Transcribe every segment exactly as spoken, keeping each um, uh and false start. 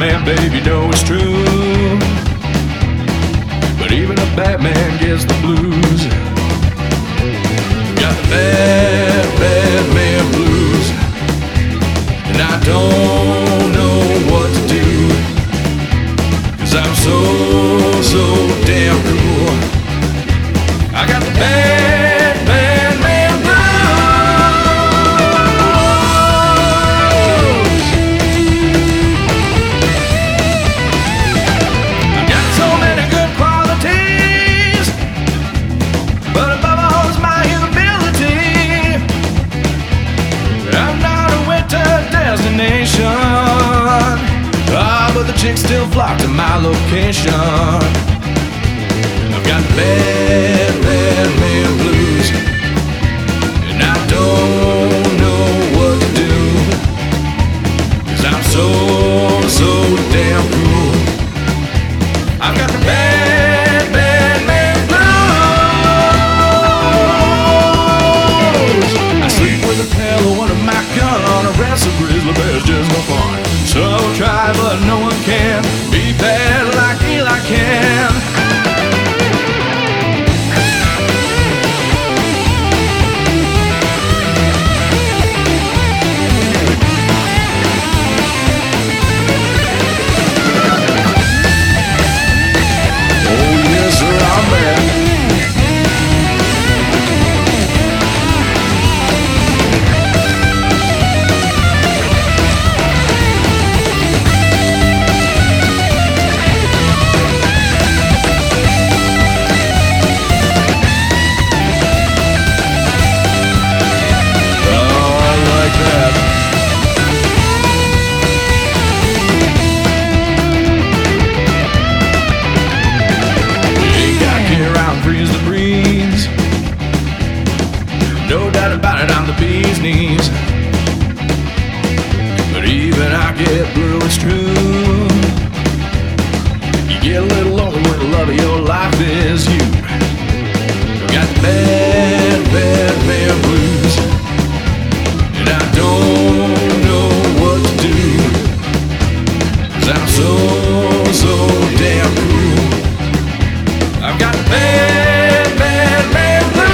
man, babe, you know it's true. But even a bad man gets the blues. Got the bad, bad man blues. And I don't know what to do, 'cause I'm so, so damn cool. I got the bad, bad man blues. I got so many good qualities, but above all is my humility. I'm not a winter destination, ah, but the chicks still flock to my location. I've got bad, bad man blues, and I don't know what to do, 'cause I'm so, so damn cool. I've got the bad, bad man blues. I sleep with a pillow under my gun, I wrestle grizzly bears just for fun. Some try, but no one can be bad like Eli can. No doubt about it, I'm the bee's knees. But even I get blue, it's true. You get a little lonely when the love of your life is you. Got the bad, bad man blues, and I don't know what to do, 'cause I'm so, so damn cool. I've got the bad, bad man blues.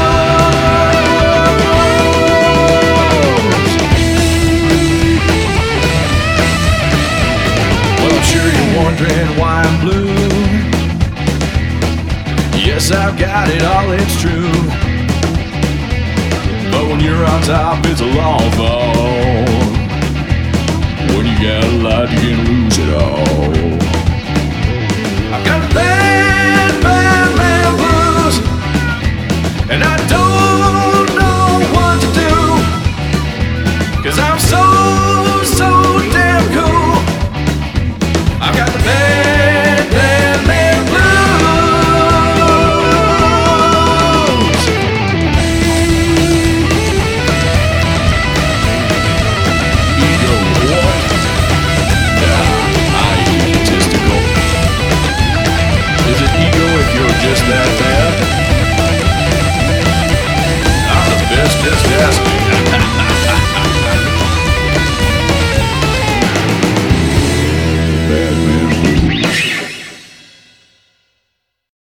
Wondering why I'm blue. Yes, I've got it all, it's true. But when you're on top, it's a long fall. When you got a lot, you can lose it all. I got a bad